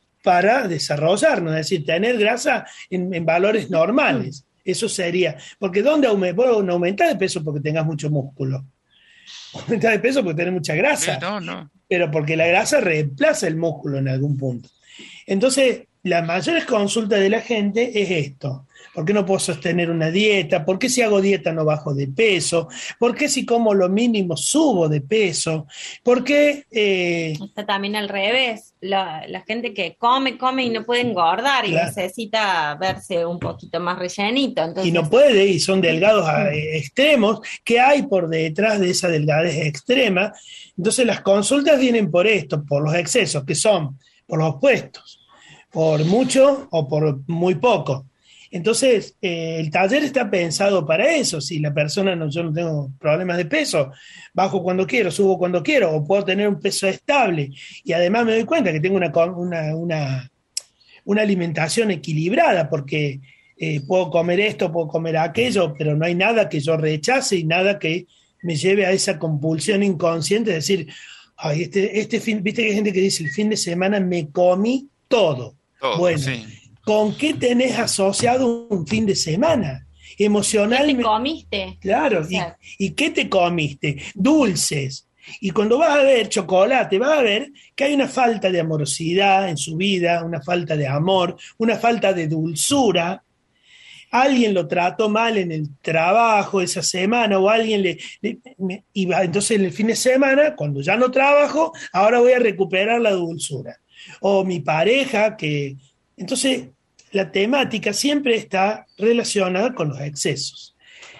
para desarrollarnos, es decir, tener grasa en, en valores normales. Eso sería, porque ¿dónde aumentas? No aumentas de peso porque tengas mucho músculo. Aumentas de peso porque tenés mucha grasa. Sí, no, no. Pero porque la grasa reemplaza el músculo en algún punto. Entonces, las mayores consultas de la gente es esto. ¿Por qué no puedo sostener una dieta? ¿Por qué si hago dieta no bajo de peso? ¿Por qué si como lo mínimo subo de peso? ¿Por qué? Eh... Está también al revés. La, la gente que come, come y no puede engordar y claro. necesita verse un poquito más rellenito. Entonces... Y no puede, y son delgados a, eh, extremos. ¿Qué hay por detrás de esa delgadez extrema? Entonces las consultas vienen por esto, por los excesos, que son por los opuestos, por mucho o por muy poco. Entonces, eh, el taller está pensado para eso. Si la persona, no, yo no tengo problemas de peso, bajo cuando quiero, subo cuando quiero, o puedo tener un peso estable, y además me doy cuenta que tengo una, una, una, una alimentación equilibrada, porque eh, puedo comer esto, puedo comer aquello, pero no hay nada que yo rechace y nada que me lleve a esa compulsión inconsciente de decir, ay, este, este fin, viste que hay gente que dice, el fin de semana me comí todo. todo bueno, sí. ¿Con qué tenés asociado un fin de semana? Emocionalmente. ¿Qué te comiste? Claro, y, ¿y qué te comiste? Dulces. Y cuando vas a ver chocolate, vas a ver que hay una falta de amorosidad en su vida, una falta de amor, una falta de dulzura. Alguien lo trató mal en el trabajo esa semana, o alguien le... le me, y va, entonces en el fin de semana, cuando ya no trabajo, ahora voy a recuperar la dulzura. O mi pareja que... Entonces... la temática siempre está relacionada con los excesos.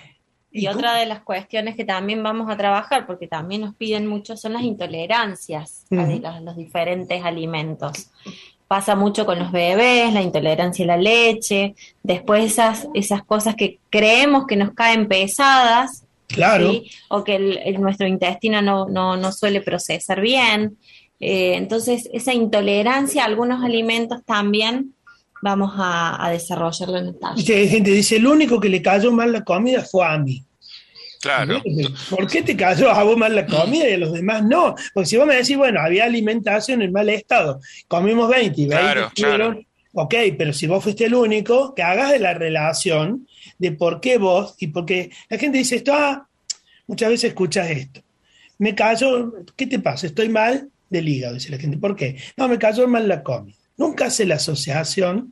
Y, y otra de las cuestiones que también vamos a trabajar, porque también nos piden mucho, son las intolerancias uh-huh. a los, los diferentes alimentos. Pasa mucho con los bebés, la intolerancia a la leche, después esas, esas cosas que creemos que nos caen pesadas, claro. ¿sí? O que el, el, nuestro intestino no, no, no suele procesar bien. Eh, entonces, esa intolerancia a algunos alimentos también vamos a, a desarrollarlo en el taller. Y hay gente que dice, el único que le cayó mal la comida fue a mí. Claro. ¿Por qué te cayó a vos mal la comida y a los demás no? Porque si vos me decís, bueno, había alimentación en mal estado, comimos veinte y veinte claro, fueron, claro. Ok, pero si vos fuiste el único, que hagas de la relación de por qué vos, y porque la gente dice esto, ah, muchas veces escuchas esto, me cayó, ¿qué te pasa? Estoy mal del hígado, dice la gente, ¿por qué? No, me cayó mal la comida. Nunca hace la asociación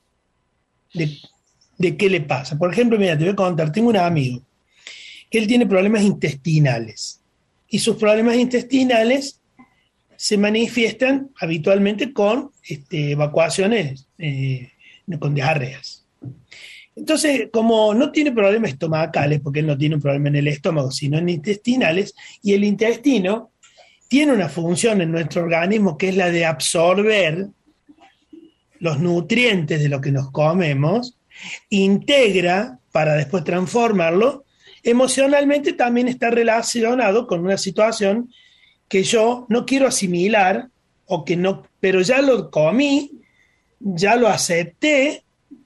de, de qué le pasa. Por ejemplo, mira, te voy a contar, tengo un amigo que él tiene problemas intestinales y sus problemas intestinales se manifiestan habitualmente con este, evacuaciones, eh, con diarreas. Entonces, como no tiene problemas estomacales, porque él no tiene un problema en el estómago, sino en intestinales, y el intestino tiene una función en nuestro organismo que es la de absorber los nutrientes de lo que nos comemos, integra para después transformarlo, emocionalmente también está relacionado con una situación que yo no quiero asimilar, o que no, pero ya lo comí, ya lo acepté,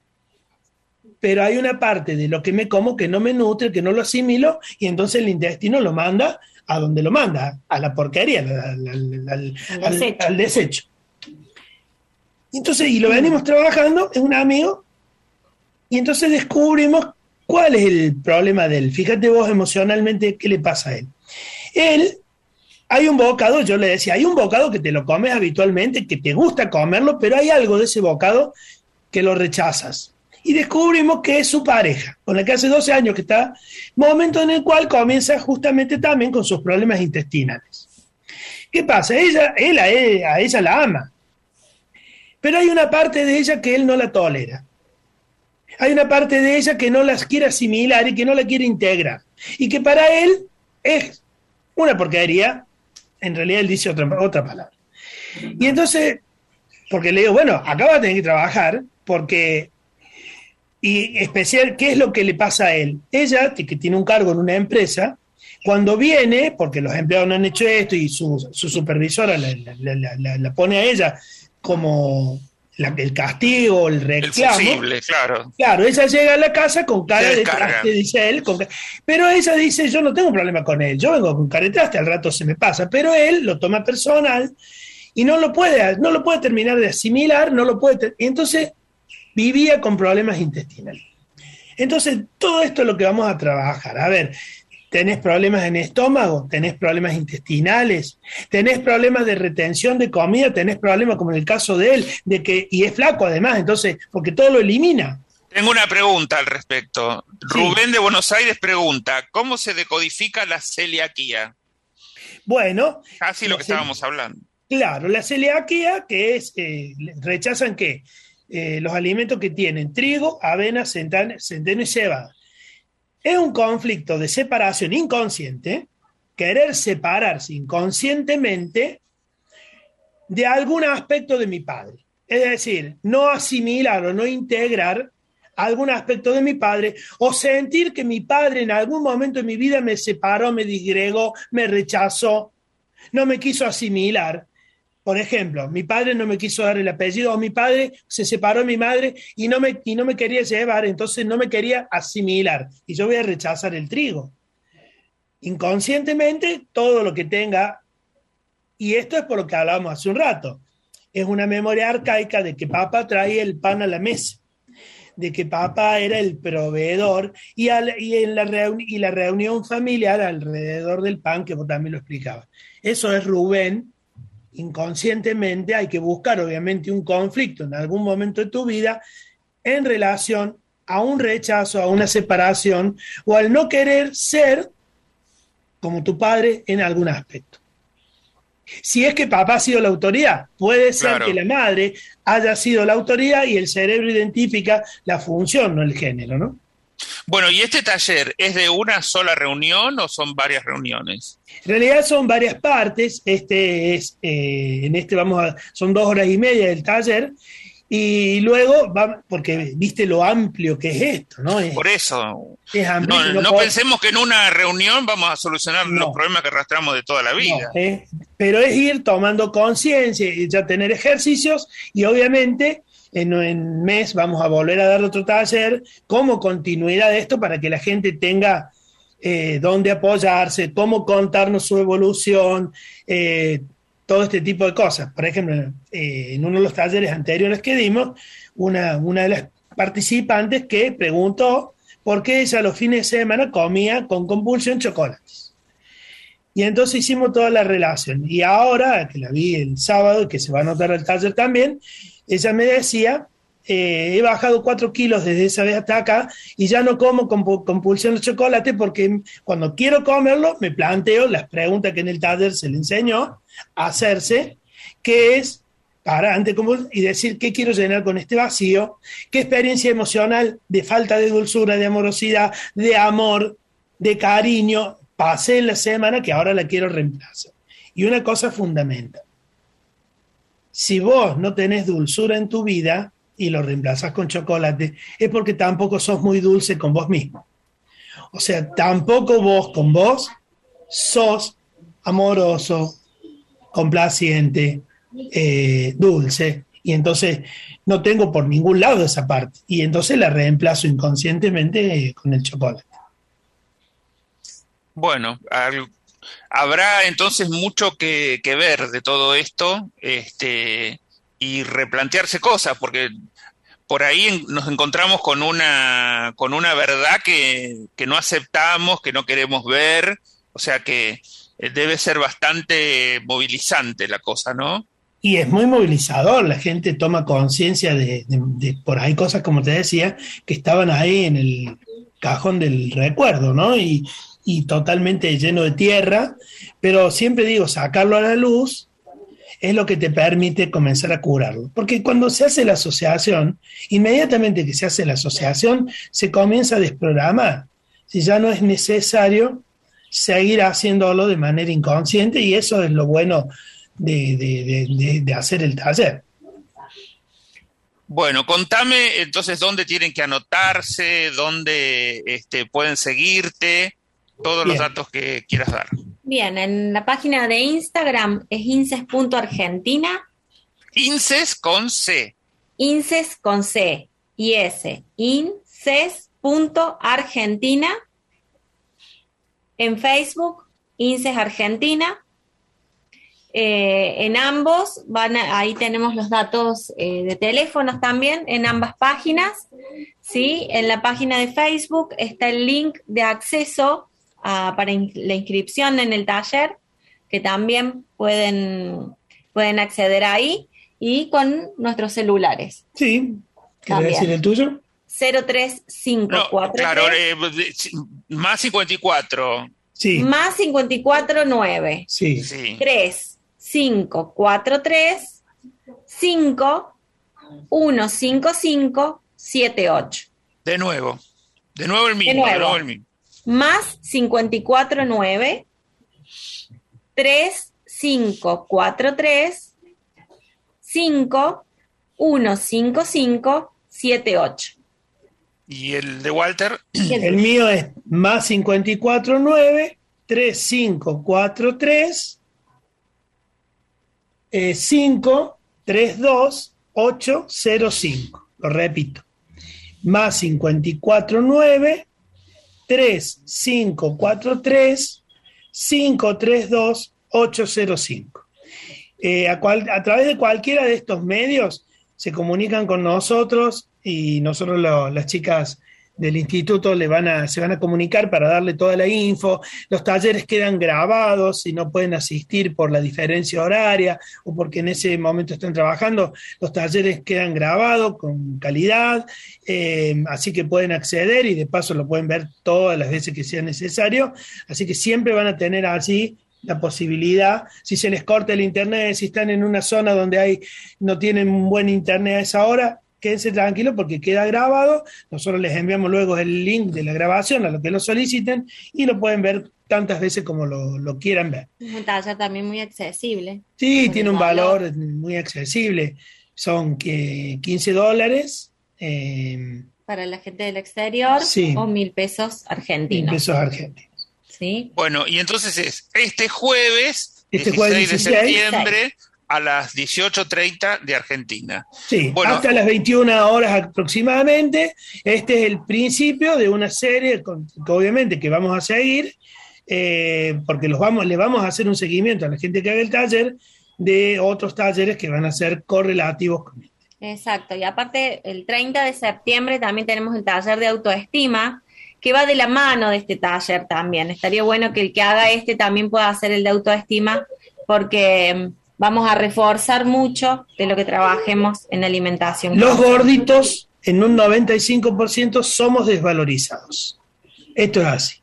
pero hay una parte de lo que me como que no me nutre, que no lo asimilo, y entonces el intestino lo manda a donde lo manda, a la porquería, al, al, al, al, desecho. al desecho. Entonces, y lo venimos trabajando, es un amigo, y entonces descubrimos cuál es el problema de él. Fíjate vos emocionalmente qué le pasa a él. Él, hay un bocado, yo le decía, hay un bocado que te lo comes habitualmente, que te gusta comerlo, pero hay algo de ese bocado que lo rechazas. Y descubrimos que es su pareja, con la que hace doce años que está, momento en el cual comienza justamente también con sus problemas intestinales. ¿Qué pasa? Ella, él a, él, a ella la ama, pero hay una parte de ella que él no la tolera. Hay una parte de ella que no las quiere asimilar y que no la quiere integrar. Y que para él es una porquería. En realidad él dice otra, otra palabra. Y entonces, porque le digo, bueno, acá va a tener que trabajar, porque, y especial, ¿qué es lo que le pasa a él? Ella, que tiene un cargo en una empresa, cuando viene, porque los empleados no han hecho esto y su, su supervisora la, la, la, la, la pone a ella como la, el castigo, el reclamo. El fusible, claro. Claro, ella llega a la casa con cara de traste, dice él, con, pero ella dice, yo no tengo problema con él, yo vengo con cara de traste, al rato se me pasa, pero él lo toma personal y no lo puede, no lo puede terminar de asimilar, no lo puede, ter- y entonces vivía con problemas intestinales. Entonces, todo esto es lo que vamos a trabajar. A ver, ¿tenés problemas en estómago? ¿Tenés problemas intestinales? ¿Tenés problemas de retención de comida? ¿Tenés problemas, como en el caso de él, de que, y es flaco además, entonces, porque todo lo elimina? Tengo una pregunta al respecto. Sí. Rubén de Buenos Aires pregunta, ¿cómo se decodifica la celiaquía? Bueno. Casi lo que estábamos hablando. Claro, la celiaquía, que es, eh, rechazan que eh, los alimentos que tienen trigo, avena, centeno, centeno y cebada. Es un conflicto de separación inconsciente, querer separarse inconscientemente de algún aspecto de mi padre. Es decir, no asimilar o no integrar algún aspecto de mi padre, o sentir que mi padre en algún momento de mi vida me separó, me disgregó, me rechazó, no me quiso asimilar. Por ejemplo, mi padre no me quiso dar el apellido, o mi padre se separó de mi madre y no me, y no me quería llevar, entonces no me quería asimilar, y yo voy a rechazar el trigo. Inconscientemente, todo lo que tenga, y esto es por lo que hablábamos hace un rato, es una memoria arcaica de que papá traía el pan a la mesa, de que papá era el proveedor, y, al, y, en la reuni- y la reunión familiar alrededor del pan, que vos también lo explicabas. Eso es Rubén. Inconscientemente hay que buscar, obviamente, un conflicto en algún momento de tu vida en relación a un rechazo, a una separación, o al no querer ser como tu padre en algún aspecto. Si es que papá ha sido la autoridad, puede ser claro. que la madre haya sido la autoridad y el cerebro identifica la función, no el género, ¿no? Bueno, ¿y este taller es de una sola reunión o son varias reuniones? En realidad son varias partes. Este es, eh, en este vamos a, son dos horas y media del taller, y luego, va, porque viste lo amplio que es esto, ¿no? Es, Por eso, es amplio, no, no, no puedo... pensemos que en una reunión vamos a solucionar no. los problemas que arrastramos de toda la vida. No, eh, pero es ir tomando conciencia y ya tener ejercicios, y obviamente en un mes vamos a volver a dar otro taller como continuidad de esto para que la gente tenga eh, dónde apoyarse, cómo contarnos su evolución, eh, todo este tipo de cosas. Por ejemplo, eh, en uno de los talleres anteriores que dimos, una, una de las participantes que preguntó por qué ella los fines de semana comía con compulsión chocolates. Y entonces hicimos toda la relación. Y ahora, que la vi el sábado y que se va a notar el taller también, ella me decía, eh, he bajado cuatro kilos desde esa vez hasta acá y ya no como con compulsión de chocolate porque cuando quiero comerlo me planteo las preguntas que en el taller se le enseñó a hacerse, que es para antes como y decir qué quiero llenar con este vacío, qué experiencia emocional de falta de dulzura, de amorosidad, de amor, de cariño pasé en la semana que ahora la quiero reemplazar. Y una cosa fundamental. Si vos no tenés dulzura en tu vida y lo reemplazás con chocolate, es porque tampoco sos muy dulce con vos mismo. O sea, tampoco vos con vos sos amoroso, complaciente, eh, dulce. Y entonces no tengo por ningún lado esa parte. Y entonces la reemplazo inconscientemente con el chocolate. Bueno, al... habrá entonces mucho que, que ver de todo esto este, y replantearse cosas, porque por ahí en, nos encontramos con una, con una verdad que, que no aceptamos, que no queremos ver, o sea que debe ser bastante movilizante la cosa, ¿no? Y es muy movilizador, la gente toma conciencia de, de, de por ahí cosas, como te decía, que estaban ahí en el cajón del recuerdo, ¿no? Y y totalmente lleno de tierra, pero siempre digo, sacarlo a la luz es lo que te permite comenzar a curarlo. Porque cuando se hace la asociación, inmediatamente que se hace la asociación, se comienza a desprogramar. Si ya no es necesario seguir haciéndolo de manera inconsciente, y eso es lo bueno de, de, de, de hacer el taller. Bueno, contame entonces dónde tienen que anotarse, dónde este, pueden seguirte, todos Bien. los datos que quieras dar. Bien, en la página de Instagram es inces punto argentina Inces con C. Inces con C y S. Inces.argentina. En Facebook, Inces Argentina. Eh, en ambos, van a, ahí tenemos los datos eh, de teléfonos también, en ambas páginas, ¿sí? En la página de Facebook está el link de acceso a, para in, la inscripción en el taller, que también pueden, pueden acceder ahí, y con nuestros celulares. Sí, ¿querés decir el tuyo? cero tres cinco cuatro tres. No, claro, eh, más cincuenta y cuatro. Sí. Más cincuenta y cuatro nueve. Sí. Sí. tres cinco cuatro tres cinco uno cinco cinco siete ocho. De nuevo. De nuevo el mismo. De nuevo. De nuevo el mismo. Más cincuenta y cuatro nueve tres cinco cuatro tres cinco uno cinco cinco siete ocho. ¿Y el de Walter? El mío es más cincuenta y cuatro nueve tres cinco cuatro tres cinco tres dos ocho cero cinco. Lo repito. Más cincuenta y cuatro nueve tres cinco cuatro tres cinco tres dos ocho cero cinco. Eh, a, cual, a través de cualquiera de estos medios se comunican con nosotros y nosotros lo, las chicas del instituto le van a, se van a comunicar para darle toda la info. Los talleres quedan grabados si no pueden asistir por la diferencia horaria o porque en ese momento están trabajando. Los talleres quedan grabados con calidad, eh, así que pueden acceder y de paso lo pueden ver todas las veces que sea necesario. Así que siempre van a tener así la posibilidad, si se les corta el internet, si están en una zona donde hay no tienen un buen internet a esa hora, quédense tranquilos porque queda grabado. Nosotros les enviamos luego el link de la grabación a los que lo soliciten y lo pueden ver tantas veces como lo, lo quieran ver. Es un taller también muy accesible. Sí, tiene un valor muy accesible. Son que quince dólares. Eh, para la gente del exterior, sí, o mil pesos argentinos. Mil pesos argentinos. ¿Sí? Bueno, y entonces es este jueves, este jueves dieciséis de septiembre, a las dieciocho treinta de Argentina. Sí, bueno, hasta las veintiuna horas aproximadamente. Este es el principio de una serie, con, que obviamente que vamos a seguir, eh, porque los vamos, le vamos a hacer un seguimiento a la gente que haga el taller de otros talleres que van a ser correlativos con este. Exacto, y aparte el treinta de septiembre también tenemos el taller de autoestima, que va de la mano de este taller también. Estaría bueno que el que haga este también pueda hacer el de autoestima, porque vamos a reforzar mucho de lo que trabajemos en alimentación. Los gorditos, en un noventa y cinco por ciento, somos desvalorizados. Esto es así.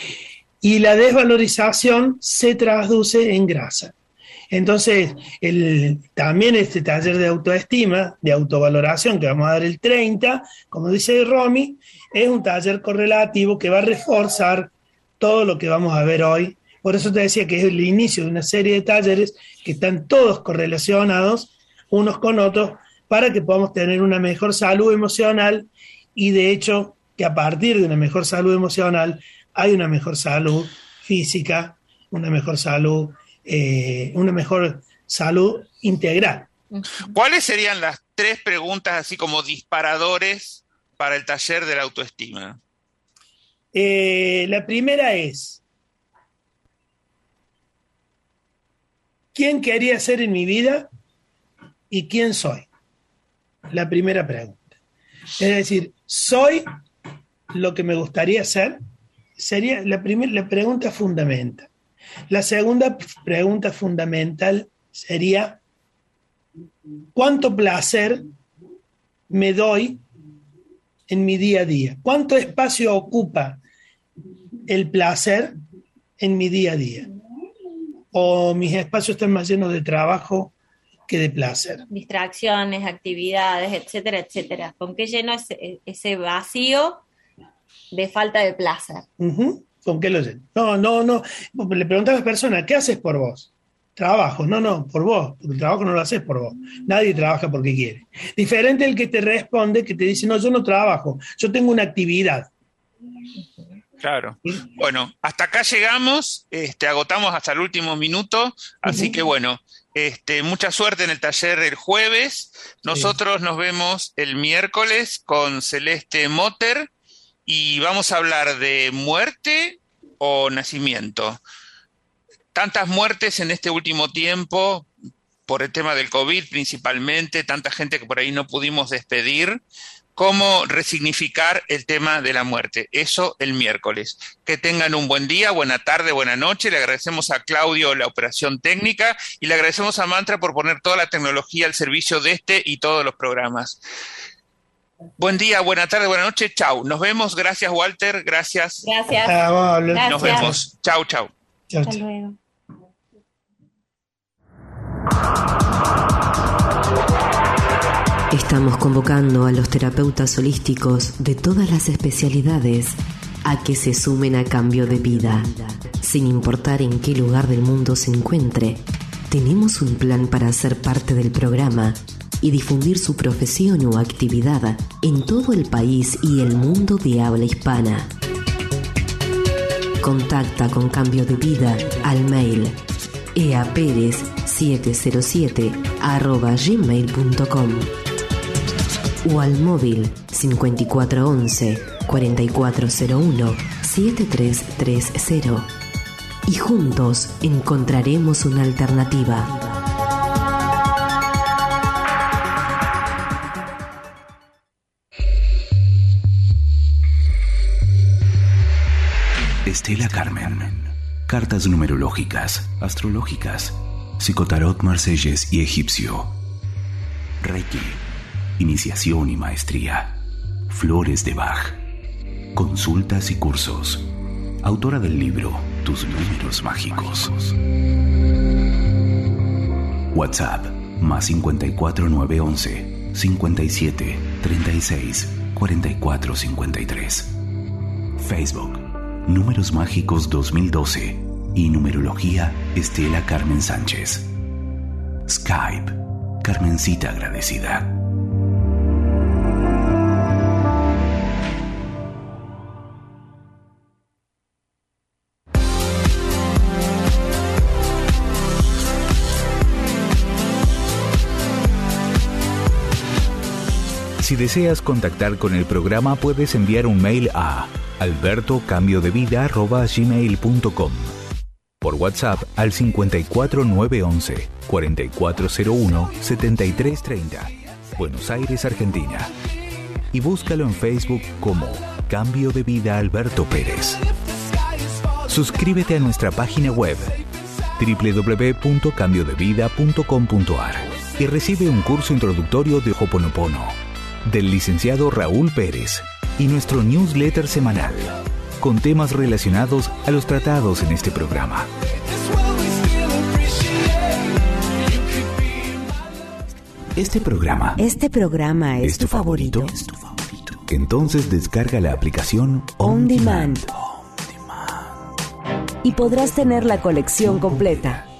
Y la desvalorización se traduce en grasa. Entonces, el, también este taller de autoestima, de autovaloración, que vamos a dar el treinta, como dice Romy, es un taller correlativo que va a reforzar todo lo que vamos a ver hoy. Por eso te decía que es el inicio de una serie de talleres que están todos correlacionados unos con otros para que podamos tener una mejor salud emocional y de hecho que a partir de una mejor salud emocional hay una mejor salud física, una mejor salud, eh, una mejor salud integral. ¿Cuáles serían las tres preguntas así como disparadores para el taller de la autoestima? Eh, la primera es, ¿quién quería ser en mi vida y quién soy? La primera pregunta. Es decir, ¿soy lo que me gustaría ser? Sería la primera la pregunta fundamental. La segunda pregunta fundamental sería, ¿cuánto placer me doy en mi día a día? ¿Cuánto espacio ocupa el placer en mi día a día? ¿O mis espacios están más llenos de trabajo que de placer? Distracciones, actividades, etcétera, etcétera. ¿Con qué lleno ese, ese vacío de falta de placer? Uh-huh. ¿Con qué lo lleno? No, no, no. Le preguntas a las personas, ¿qué haces por vos? Trabajo. No, no, por vos. Porque el trabajo no lo haces por vos. Nadie trabaja porque quiere. Diferente el que te responde, que te dice, no, yo no trabajo, yo tengo una actividad. Claro. Bueno, hasta acá llegamos, este, agotamos hasta el último minuto, así uh-huh. que bueno, este, mucha suerte en el taller el jueves. Nosotros sí. nos vemos el miércoles con Celeste Motter y vamos a hablar de muerte o nacimiento. Tantas muertes en este último tiempo, por el tema del COVID principalmente, tanta gente que por ahí no pudimos despedir. Cómo resignificar el tema de la muerte. Eso el miércoles. Que tengan un buen día, buena tarde, buena noche. Le agradecemos a Claudio la operación técnica y le agradecemos a Mantra por poner toda la tecnología al servicio de este y todos los programas. Buen día, buena tarde, buena noche. Chau. Nos vemos. Gracias, Walter. Gracias. Gracias. Gracias. Nos vemos. Chau, chau. Chau, Hasta chau. luego. Estamos convocando a los terapeutas holísticos de todas las especialidades a que se sumen a Cambio de Vida. Sin importar en qué lugar del mundo se encuentre, tenemos un plan para ser parte del programa y difundir su profesión o actividad en todo el país y el mundo de habla hispana. Contacta con Cambio de Vida al mail eaperez siete cero siete arroba gmail punto com o al móvil cincuenta y cuatro once cuarenta y cuatro cero uno siete tres tres cero y juntos encontraremos una alternativa. Estela Carmen. Cartas numerológicas, astrológicas, psicotarot marsellés y egipcio. Reiki. Iniciación y maestría. Flores de Bach. Consultas y cursos. Autora del libro Tus números mágicos. WhatsApp más cincuenta y cuatro nueve once cincuenta y siete treinta y seis cuarenta y cuatro cincuenta y tres. Facebook Números Mágicos dos mil doce y Numerología Estela Carmen Sánchez. Skype Carmencita Agradecida. Si deseas contactar con el programa, puedes enviar un mail a alberto cambio de vida arroba gmail punto com, por WhatsApp al cincuenta y cuatro nueve once cuarenta y cuatro cero uno setenta y tres treinta, Buenos Aires, Argentina, y búscalo en Facebook como Cambio de Vida Alberto Pérez. Suscríbete a nuestra página web doble u doble u doble u punto cambio de vida punto com punto a r y recibe un curso introductorio de Ho'oponopono del licenciado Raúl Pérez y nuestro newsletter semanal con temas relacionados a los tratados en este programa. Este programa Este programa es, ¿es tu favorito? favorito? ¿Es tu favorito? Entonces descarga la aplicación On On Demand Demand. y podrás tener la colección completa.